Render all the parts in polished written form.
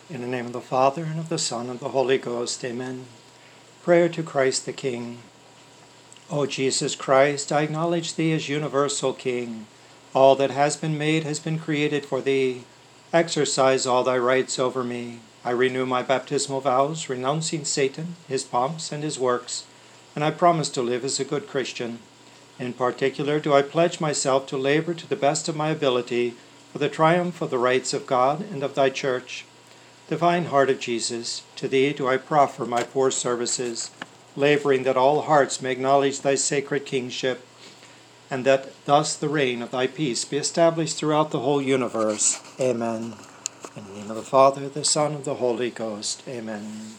In the name of the Father, and of the Son, and of the Holy Ghost. Amen. Prayer to Christ the King. O Jesus Christ, I acknowledge Thee as universal King. All that has been made has been created for Thee. Exercise all Thy rights over me. I renew my baptismal vows, renouncing Satan, his pomps, and his works, and I promise to live as a good Christian. In particular, do I pledge myself to labor to the best of my ability for the triumph of the rights of God and of Thy Church. Divine Heart of Jesus, to Thee do I proffer my poor services, laboring that all hearts may acknowledge Thy sacred kingship, and that thus the reign of Thy peace be established throughout the whole universe. Amen. In the name of the Father, the Son, and the Holy Ghost. Amen.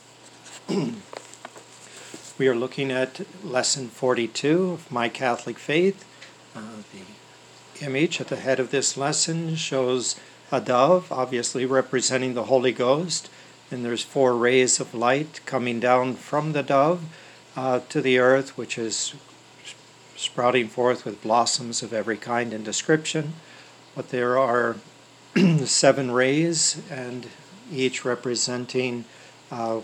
We are looking at Lesson 42 of My Catholic Faith. The image at the head of this lesson shows a dove, obviously representing the Holy Ghost, and there's 4 rays of light coming down from the dove to the earth, which is sprouting forth with blossoms of every kind and description. But there are 7 rays, and each representing the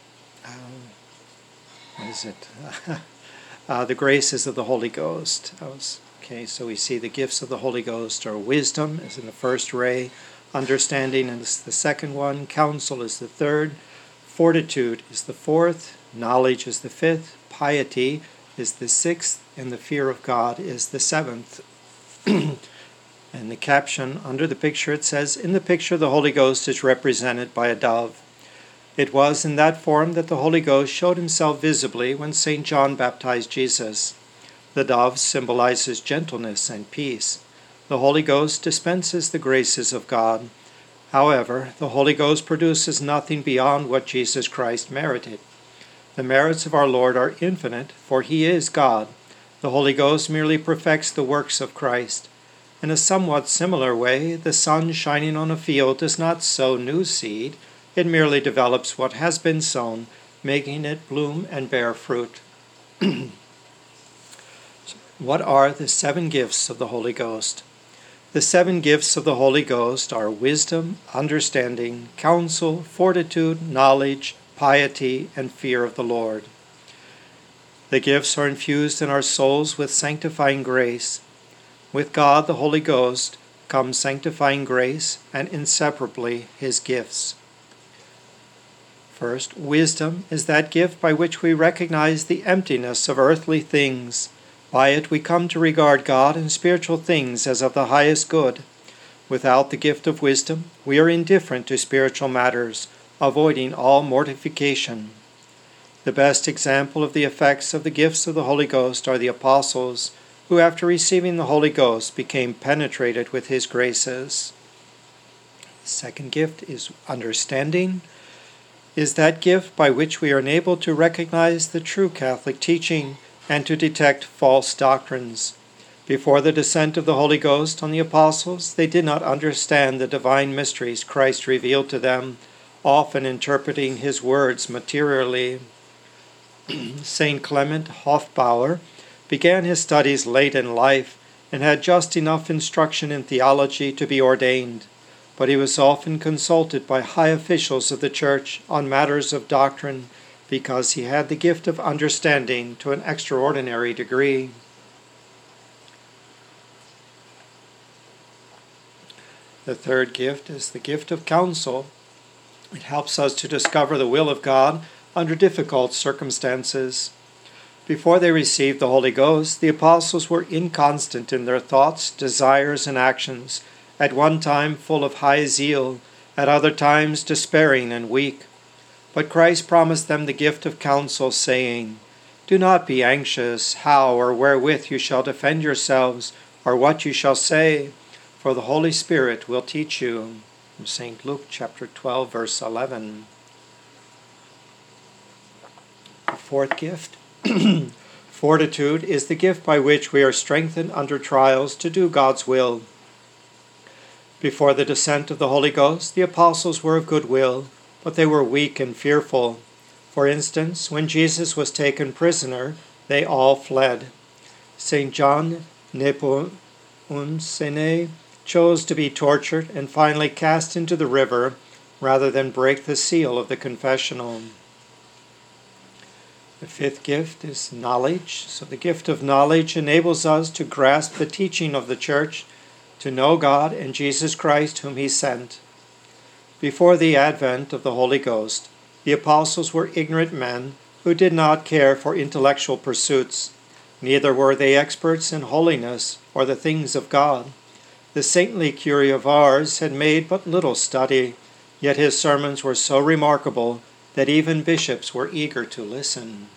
graces of the Holy Ghost. Okay, so we see the gifts of the Holy Ghost are wisdom, is in the first ray, understanding is the second one, counsel is the third, fortitude is the fourth, knowledge is the fifth, piety is the sixth, and the fear of God is the seventh. And the caption under the picture, it says, in the picture the Holy Ghost is represented by a dove. It was in that form that the Holy Ghost showed himself visibly when St. John baptized Jesus. The dove symbolizes gentleness and peace. The Holy Ghost dispenses the graces of God. However, the Holy Ghost produces nothing beyond what Jesus Christ merited. The merits of our Lord are infinite, for He is God. The Holy Ghost merely perfects the works of Christ. In a somewhat similar way, the sun shining on a field does not sow new seed. It merely develops what has been sown, making it bloom and bear fruit. What are the 7 gifts of the Holy Ghost? The 7 gifts of the Holy Ghost are wisdom, understanding, counsel, fortitude, knowledge, piety, and fear of the Lord. The gifts are infused in our souls with sanctifying grace. With God, the Holy Ghost, comes sanctifying grace and inseparably His gifts. First, wisdom is that gift by which we recognize the emptiness of earthly things. By it we come to regard God and spiritual things as of the highest good. Without the gift of wisdom, we are indifferent to spiritual matters, avoiding all mortification. The best example of the effects of the gifts of the Holy Ghost are the apostles, who after receiving the Holy Ghost became penetrated with His graces. The second gift is understanding. Is that gift by which we are enabled to recognize the true Catholic teaching and to detect false doctrines. Before the descent of the Holy Ghost on the apostles, they did not understand the divine mysteries Christ revealed to them, often interpreting His words materially. St. Clement Hofbauer began his studies late in life and had just enough instruction in theology to be ordained, but he was often consulted by high officials of the Church on matters of doctrine because he had the gift of understanding to an extraordinary degree. The third gift is the gift of counsel. It helps us to discover the will of God under difficult circumstances. Before they received the Holy Ghost, the apostles were inconstant in their thoughts, desires, and actions, at one time full of high zeal, at other times despairing and weak. But Christ promised them the gift of counsel, saying, Do not be anxious how or wherewith you shall defend yourselves, or what you shall say, for the Holy Spirit will teach you. From St. Luke chapter 12, verse 11. The fourth gift, fortitude, is the gift by which we are strengthened under trials to do God's will. Before the descent of the Holy Ghost, the apostles were of good will, but they were weak and fearful. For instance, when Jesus was taken prisoner, they all fled. St. John Nepomucene chose to be tortured and finally cast into the river rather than break the seal of the confessional. The fifth gift is knowledge. So the gift of knowledge enables us to grasp the teaching of the Church, to know God and Jesus Christ whom he sent. Before the advent of the Holy Ghost, the apostles were ignorant men who did not care for intellectual pursuits. Neither were they experts in holiness or the things of God. The saintly Curé of Ars had made but little study, yet his sermons were so remarkable that even bishops were eager to listen.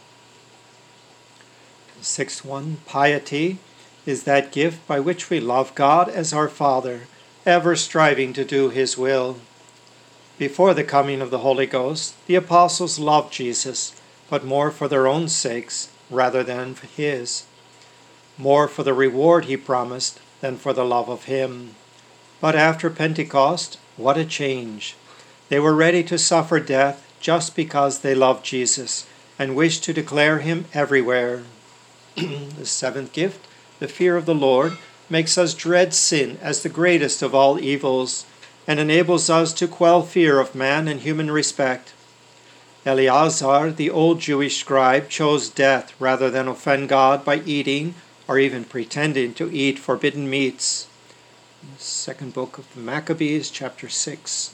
The sixth one, piety, is that gift by which we love God as our Father, ever striving to do his will. Before the coming of the Holy Ghost, the apostles loved Jesus, but more for their own sakes rather than for his, more for the reward he promised than for the love of him. But after Pentecost, what a change! They were ready to suffer death just because they loved Jesus and wished to declare him everywhere. The seventh gift, the fear of the Lord, makes us dread sin as the greatest of all evils and enables us to quell fear of man and human respect. Eleazar, the old Jewish scribe, chose death rather than offend God by eating or even pretending to eat forbidden meats. The second book of the Maccabees, chapter 6.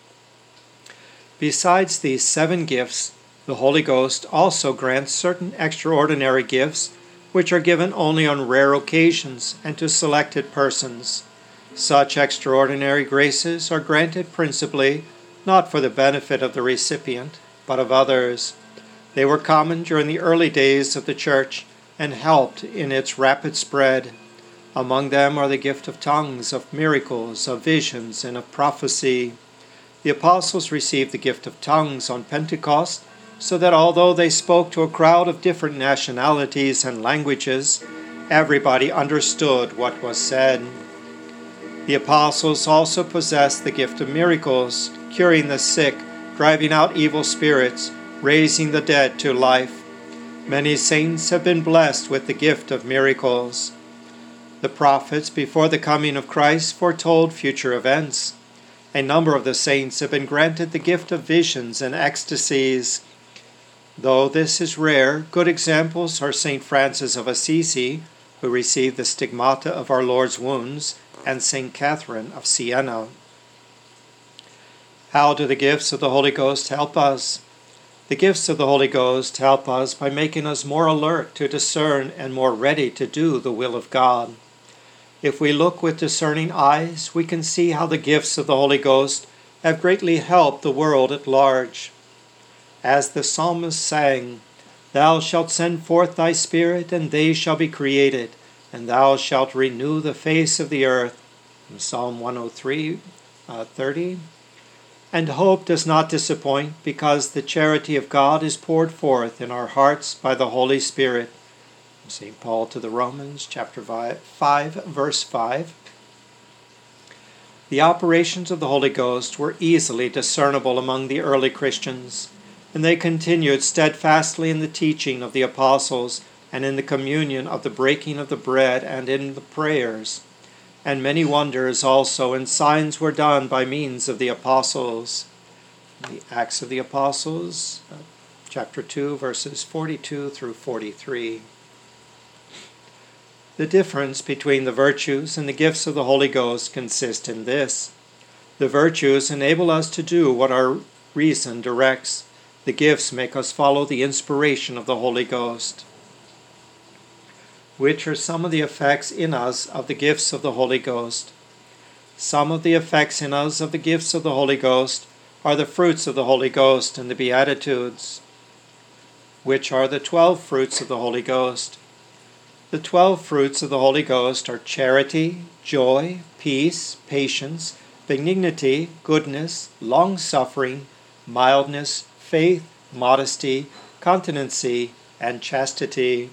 Besides these 7 gifts, the Holy Ghost also grants certain extraordinary gifts which are given only on rare occasions and to selected persons. Such extraordinary graces are granted principally not for the benefit of the recipient, but of others. They were common during the early days of the Church and helped in its rapid spread. Among them are the gift of tongues, of miracles, of visions, and of prophecy. The apostles received the gift of tongues on Pentecost, so that although they spoke to a crowd of different nationalities and languages, everybody understood what was said. The apostles also possessed the gift of miracles, curing the sick, driving out evil spirits, raising the dead to life. Many saints have been blessed with the gift of miracles. The prophets, before the coming of Christ, foretold future events. A number of the saints have been granted the gift of visions and ecstasies. Though this is rare, good examples are St. Francis of Assisi, who received the stigmata of our Lord's wounds, and St. Catherine of Siena. How do the gifts of the Holy Ghost help us? The gifts of the Holy Ghost help us by making us more alert to discern and more ready to do the will of God. If we look with discerning eyes, we can see how the gifts of the Holy Ghost have greatly helped the world at large. As the psalmist sang, "Thou shalt send forth thy Spirit, and they shall be created, and thou shalt renew the face of the earth." In Psalm 103:30. And hope does not disappoint, because the charity of God is poured forth in our hearts by the Holy Spirit. St. Paul to the Romans, chapter 5, verse 5. The operations of the Holy Ghost were easily discernible among the early Christians, and they continued steadfastly in the teaching of the apostles and in the communion of the breaking of the bread and in the prayers. And many wonders also and signs were done by means of the apostles. The Acts of the Apostles, chapter 2, verses 42 through 43. The difference between the virtues and the gifts of the Holy Ghost consists in this. The virtues enable us to do what our reason directs. The gifts make us follow the inspiration of the Holy Ghost. Which are some of the effects in us of the gifts of the Holy Ghost? Some of the effects in us of the gifts of the Holy Ghost are the fruits of the Holy Ghost and the Beatitudes. Which are the 12 fruits of the Holy Ghost? The 12 fruits of the Holy Ghost are charity, joy, peace, patience, benignity, goodness, long-suffering, mildness, faith, modesty, continency, and chastity.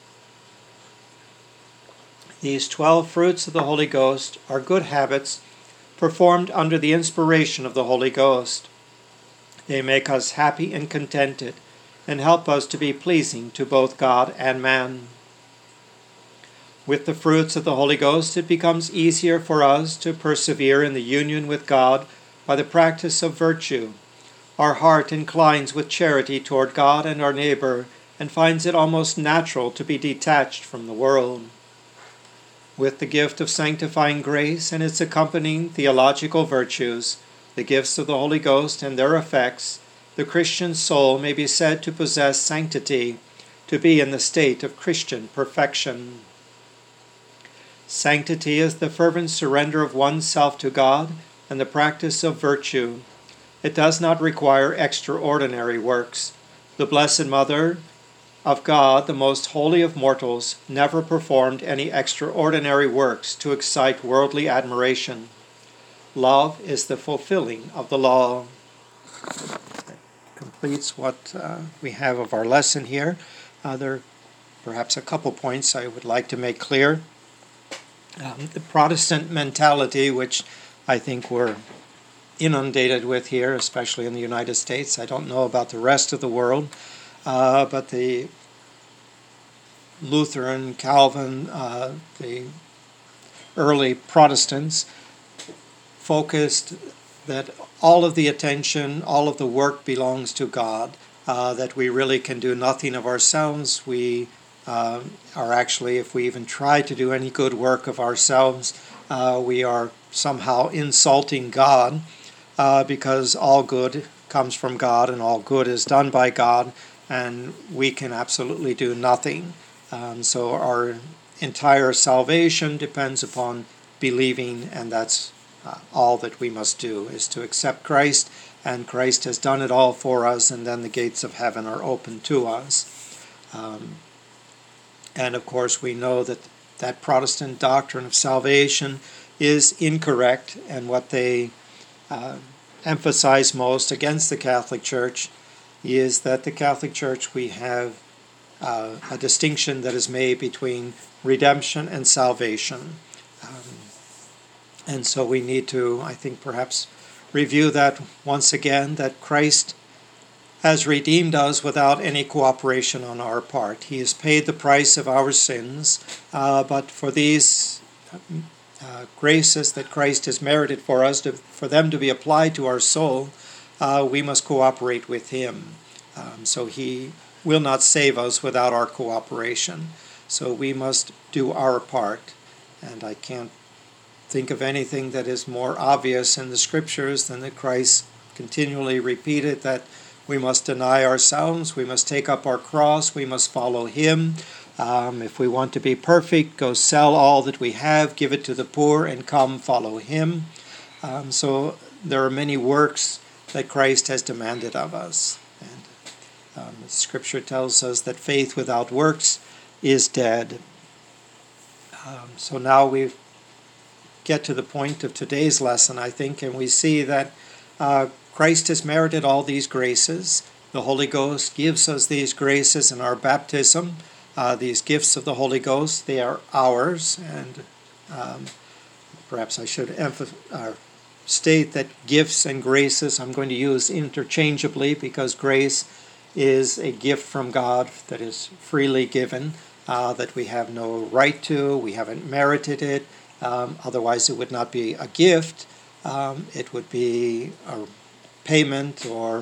These 12 fruits of the Holy Ghost are good habits performed under the inspiration of the Holy Ghost. They make us happy and contented and help us to be pleasing to both God and man. With the fruits of the Holy Ghost, it becomes easier for us to persevere in the union with God By the practice of virtue, our heart inclines with charity toward God and our neighbor, and finds it almost natural to be detached from the world. With the gift of sanctifying grace and its accompanying theological virtues, the gifts of the Holy Ghost and their effects, the Christian soul may be said to possess sanctity, to be in the state of Christian perfection. Sanctity is the fervent surrender of oneself to God and the practice of virtue. It does not require extraordinary works. The Blessed Mother of God, the most holy of mortals, never performed any extraordinary works to excite worldly admiration. Love is the fulfilling of the law. That completes what we have of our lesson here. There are perhaps a couple points I would like to make clear. The Protestant mentality, which I think we're inundated with here, especially in the United States. I don't know about the rest of the world, but the Lutheran, Calvin, the early Protestants focused that all of the attention, all of the work belongs to God, that we really can do nothing of ourselves. We are actually, if we even try to do any good work of ourselves, we are somehow insulting God, because all good comes from God and all good is done by God, and we can absolutely do nothing. So our entire salvation depends upon believing, and that's all that we must do, is to accept Christ, and Christ has done it all for us, and then the gates of heaven are open to us. And of course we know that that Protestant doctrine of salvation is incorrect, and what they emphasize most against the Catholic Church is that the Catholic Church, we have a distinction that is made between redemption and salvation. And so we need to, I think, perhaps review that once again, that Christ has redeemed us without any cooperation on our part. He has paid the price of our sins, but for these graces that Christ has merited for us, for them to be applied to our soul, we must cooperate with Him. So He will not save us without our cooperation. So we must do our part. And I can't think of anything that is more obvious in the Scriptures than that Christ continually repeated that we must deny ourselves, we must take up our cross, we must follow Him. If we want to be perfect, go sell all that we have, give it to the poor, and come follow Him. So there are many works that Christ has demanded of us. And Scripture tells us that faith without works is dead. So now we get to the point of today's lesson, I think, and we see that Christ has merited all these graces. The Holy Ghost gives us these graces in our baptism. These gifts of the Holy Ghost, they are ours, and perhaps I should state that gifts and graces I'm going to use interchangeably, because grace is a gift from God that is freely given, that we have no right to, we haven't merited it, otherwise it would not be a gift, it would be a payment or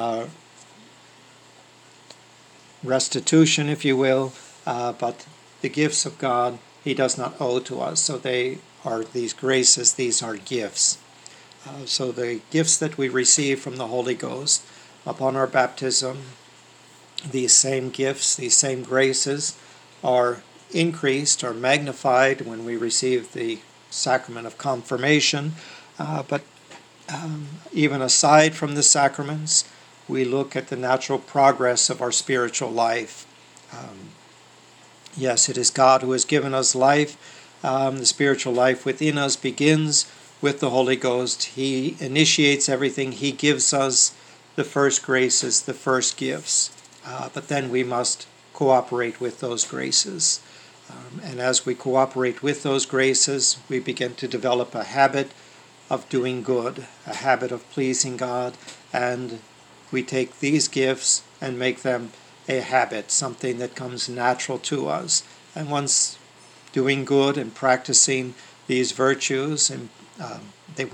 restitution, if you will, but the gifts of God He does not owe to us, so they are these graces, these are gifts. So the gifts that we receive from the Holy Ghost upon our baptism, these same gifts, these same graces are increased or magnified when we receive the sacrament of confirmation, but even aside from the sacraments, we look at the natural progress of our spiritual life. Yes, it is God who has given us life. The spiritual life within us begins with the Holy Ghost. He initiates everything. He gives us the first graces, the first gifts. But then we must cooperate with those graces. And as we cooperate with those graces, we begin to develop a habit of doing good, a habit of pleasing God, and we take these gifts and make them a habit, something that comes natural to us. And once doing good and practicing these virtues, and that we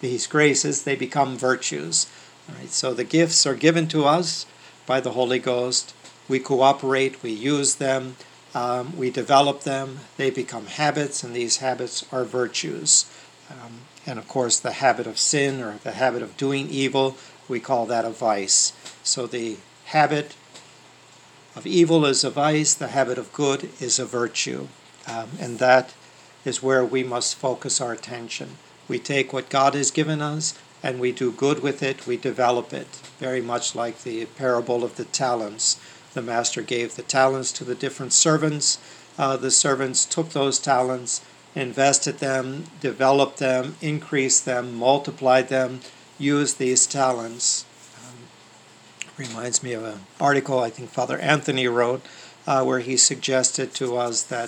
these graces, they become virtues. All right, so the gifts are given to us by the Holy Ghost. We cooperate, we use them, we develop them, they become habits, and these habits are virtues. And of course, the habit of sin or the habit of doing evil, we call that a vice. So the habit of evil is a vice, the habit of good is a virtue. And that is where we must focus our attention. We take what God has given us and we do good with it, we develop it, very much like the parable of the talents. The master gave the talents to the different servants. The servants took those talents, invested them, developed them, increased them, multiplied them, used these talents. Reminds me of an article I think Father Anthony wrote where he suggested to us that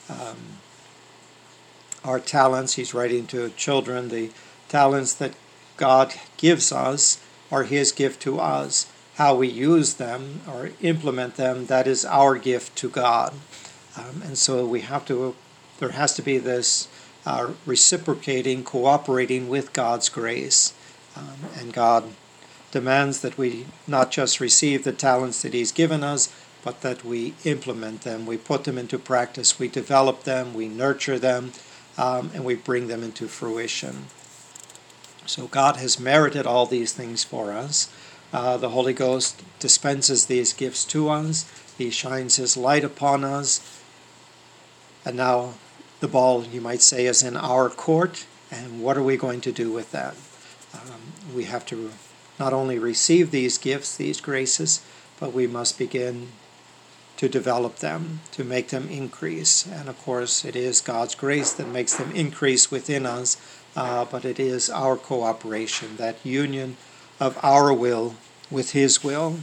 our talents, he's writing to children, the talents that God gives us are his gift to us. How we use them or implement them, that is our gift to God. And so there has to be this reciprocating, cooperating with God's grace. And God demands that we not just receive the talents that he's given us, but that we implement them, we put them into practice, we develop them, we nurture them, and we bring them into fruition. So God has merited all these things for us. The Holy Ghost dispenses these gifts to us. He shines his light upon us. And now the ball, you might say, is in our court. And what are we going to do with that? We have to not only receive these gifts, these graces, but we must begin to develop them, to make them increase. And of course, it is God's grace that makes them increase within us, but it is our cooperation, that union of our will with his will.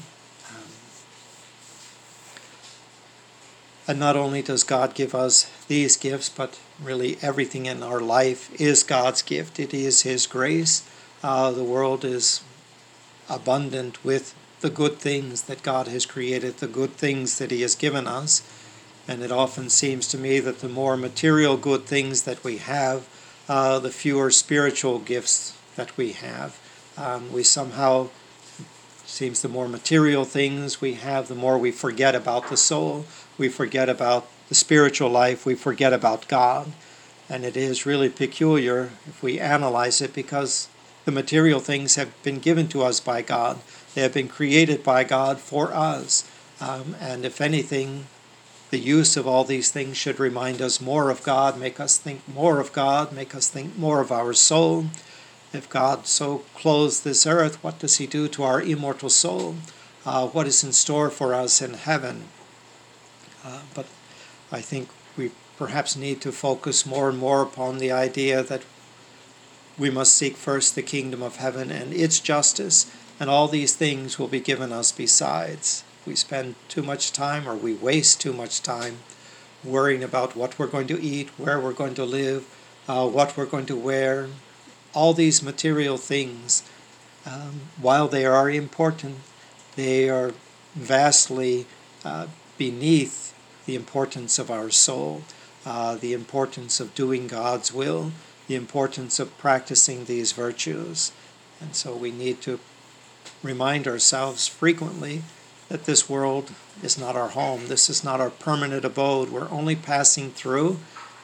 And not only does God give us these gifts, but really everything in our life is God's gift. It is his grace. The world is abundant with the good things that God has created, the good things that he has given us. And it often seems to me that the more material good things that we have, the fewer spiritual gifts that we have. We somehow, seems the more material things we have, the more we forget about the soul, we forget about the spiritual life, we forget about God. And it is really peculiar if we analyze it, because the material things have been given to us by God. They have been created by God for us. And if anything, the use of all these things should remind us more of God, make us think more of God, make us think more of our soul. If God so clothes this earth, what does he do to our immortal soul? What is in store for us in heaven? But I think we perhaps need to focus more and more upon the idea that we must seek first the kingdom of heaven and its justice, and all these things will be given us besides. We spend too much time, or we waste too much time, worrying about what we're going to eat, where we're going to live, what we're going to wear. All these material things, while they are important, they are vastly beneath the importance of our soul, the importance of doing God's will, the importance of practicing these virtues. And so we need to remind ourselves frequently that this world is not our home. This is not our permanent abode. We're only passing through.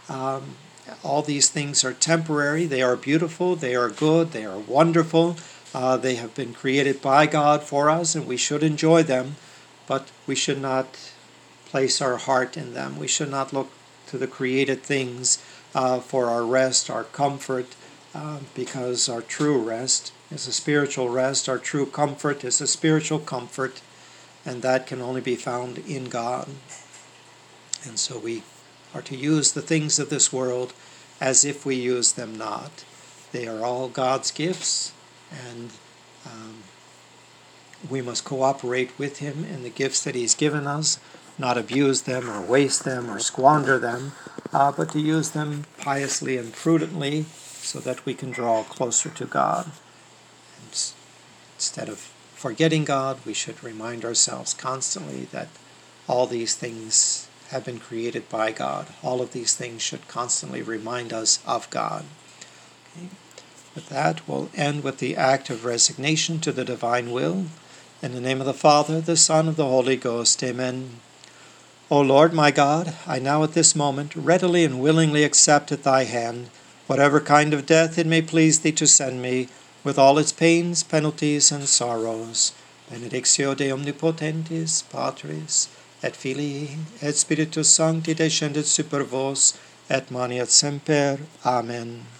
All these things are temporary. They are beautiful. They are good. They are wonderful. They have been created by God for us, and we should enjoy them, but we should not place our heart in them. We should not look to the created things for our rest, our comfort, because our true rest is a spiritual rest. Our true comfort is a spiritual comfort, and that can only be found in God. And so we are to use the things of this world as if we use them not. They are all God's gifts, and we must cooperate with him in the gifts that he's given us, not abuse them or waste them or squander them, but to use them piously and prudently so that we can draw closer to God. And instead of forgetting God, we should remind ourselves constantly that all these things have been created by God. All of these things should constantly remind us of God. Okay? With that, we'll end with the act of resignation to the divine will. In the name of the Father, the Son, and the Holy Ghost. Amen. O Lord my God, I now at this moment readily and willingly accept at thy hand whatever kind of death it may please thee to send me, with all its pains, penalties, and sorrows. Benedictio de omnipotentis, Patris, et Filii, et Spiritus Sancti descendet super vos, et maneat semper. Amen.